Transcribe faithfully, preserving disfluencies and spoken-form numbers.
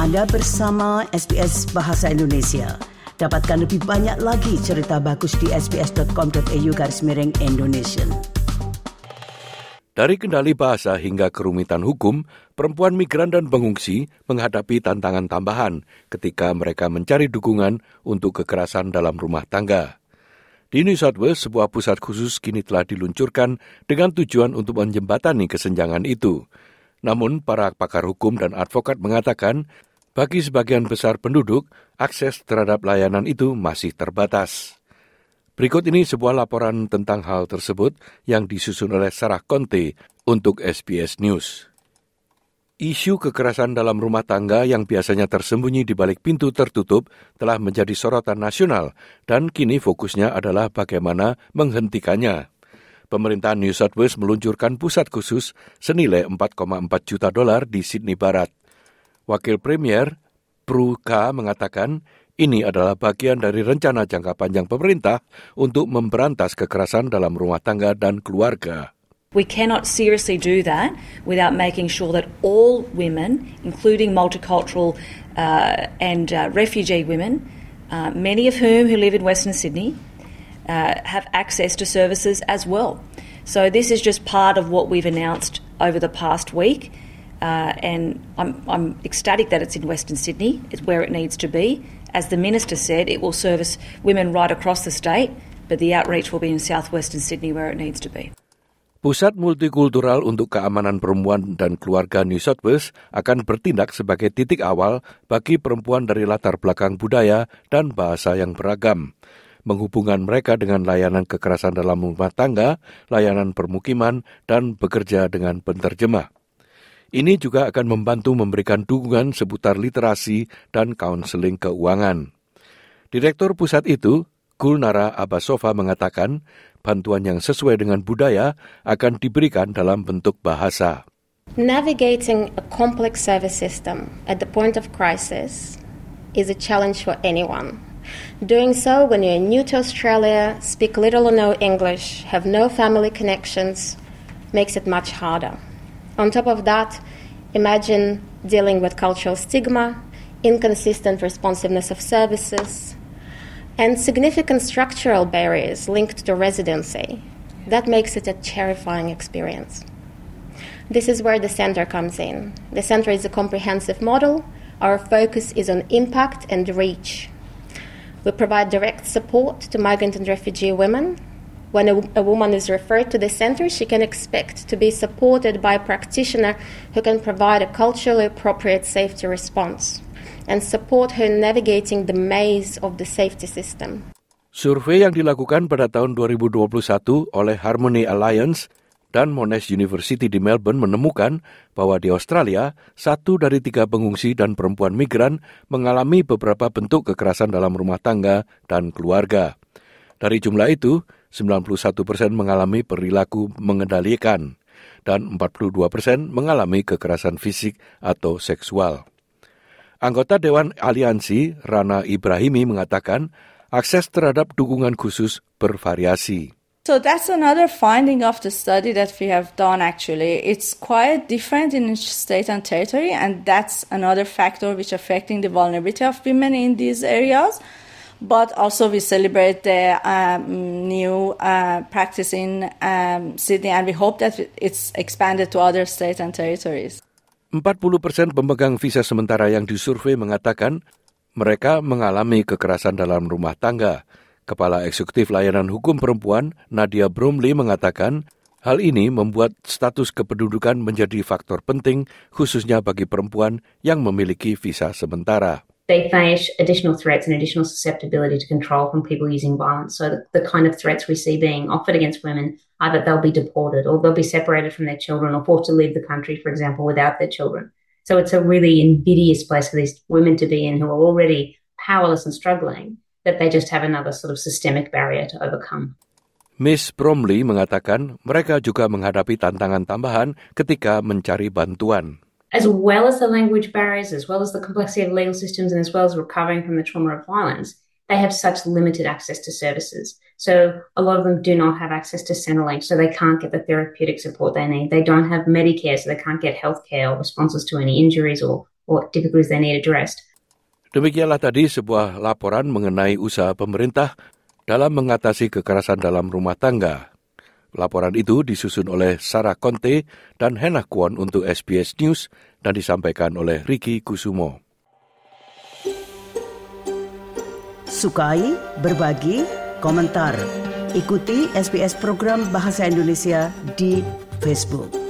Anda bersama S B S Bahasa Indonesia. Dapatkan lebih banyak lagi cerita bagus di sbs.com.au garis miring Indonesia. Dari kendali bahasa hingga kerumitan hukum, perempuan migran dan pengungsi menghadapi tantangan tambahan ketika mereka mencari dukungan untuk kekerasan dalam rumah tangga. Di New South Wales, sebuah pusat khusus kini telah diluncurkan dengan tujuan untuk menjembatani kesenjangan itu. Namun, para pakar hukum dan advokat mengatakan, bagi sebagian besar penduduk, akses terhadap layanan itu masih terbatas. Berikut ini sebuah laporan tentang hal tersebut yang disusun oleh Sarah Conte untuk S B S News. Isu kekerasan dalam rumah tangga yang biasanya tersembunyi di balik pintu tertutup telah menjadi sorotan nasional dan kini fokusnya adalah bagaimana menghentikannya. Pemerintah New South Wales meluncurkan pusat khusus senilai empat koma empat juta dolar di Sydney Barat. Wakil Premier Prue Ka mengatakan ini adalah bagian dari rencana jangka panjang pemerintah untuk memberantas kekerasan dalam rumah tangga dan keluarga. We cannot seriously do that without making sure that all women, including multicultural uh, and uh, refugee women, uh, many of whom who live in Western Sydney, uh, have access to services as well. So this is just part of what we've announced over the past week, uh, and I'm, I'm ecstatic that it's in Western Sydney. It's where it needs to be. As the Minister said, it will service women right across the state, but the outreach will be in southwestern Sydney where it needs to be. Pusat Multikultural untuk Keamanan Perempuan dan Keluarga New South Wales akan bertindak sebagai titik awal bagi perempuan dari latar belakang budaya dan bahasa yang beragam. Menghubungkan mereka dengan layanan kekerasan dalam rumah tangga, layanan permukiman, dan bekerja dengan penterjemah. Ini juga akan membantu memberikan dukungan seputar literasi dan kaunseling keuangan. Direktur pusat itu, Gulnara Abbasova mengatakan, bantuan yang sesuai dengan budaya akan diberikan dalam bentuk bahasa. Navigating a complex service system at the point of crisis is a challenge for anyone. Doing so when you're new to Australia, speak little or no English, have no family connections, makes it much harder. On top of that, imagine dealing with cultural stigma, inconsistent responsiveness of services, and significant structural barriers linked to residency. That makes it a terrifying experience. This is where the centre comes in. The centre is a comprehensive model. Our focus is on impact and reach. We provide direct support to migrant and refugee women. When a, a woman is referred to the centre, she can expect to be supported by a practitioner who can provide a culturally appropriate safety response and support her navigating the maze of the safety system. Survei yang dilakukan pada tahun dua ribu dua puluh satu oleh Harmony Alliance dan Monash University di Melbourne menemukan bahwa di Australia, satu dari tiga pengungsi dan perempuan migran mengalami beberapa bentuk kekerasan dalam rumah tangga dan keluarga. Dari jumlah itu, sembilan puluh satu persen mengalami perilaku mengendalikan dan empat puluh dua persen mengalami kekerasan fisik atau seksual. Anggota Dewan Aliansi, Rana Ibrahimi, mengatakan akses terhadap dukungan khusus bervariasi. So that's another finding of the study that we have done actually. It's quite different in each state and territory, and that's another factor which affecting the vulnerability of women in these areas. But also we celebrate the um, new uh, practice in um, Sydney, and we hope that it's expanded to other states and territories. empat puluh persen pemegang visa sementara yang disurvei mengatakan mereka mengalami kekerasan dalam rumah tangga. Kepala Eksekutif Layanan Hukum Perempuan, Nadia Bromley, mengatakan hal ini membuat status kependudukan menjadi faktor penting khususnya bagi perempuan yang memiliki visa sementara. They face additional threats and additional susceptibility to control from people using violence. So the, the kind of threats we see being offered against women are that they'll be deported or they'll be separated from their children or forced to leave the country, for example, without their children. So it's a really invidious place for these women to be in who are already powerless and struggling, that they just have another sort of systemic barrier to overcome. Miss Bromley mengatakan mereka juga menghadapi tantangan tambahan ketika mencari bantuan. As well as the language barriers, as well as the complexity of legal systems, and as well as recovering from the trauma of violence, they have such limited access to services. So a lot of them do not have access to Centrelink, so they can't get the therapeutic support they need. They don't have Medicare, so they can't get healthcare or responses to any injuries or or difficulties they need addressed. Demikianlah tadi sebuah laporan mengenai usaha pemerintah dalam mengatasi kekerasan dalam rumah tangga. Laporan itu disusun oleh Sarah Conte dan Hannah Kwon untuk S B S News dan disampaikan oleh Ricky Kusumo. Sukai, berbagi, komentar. Ikuti S B S program Bahasa Indonesia di Facebook.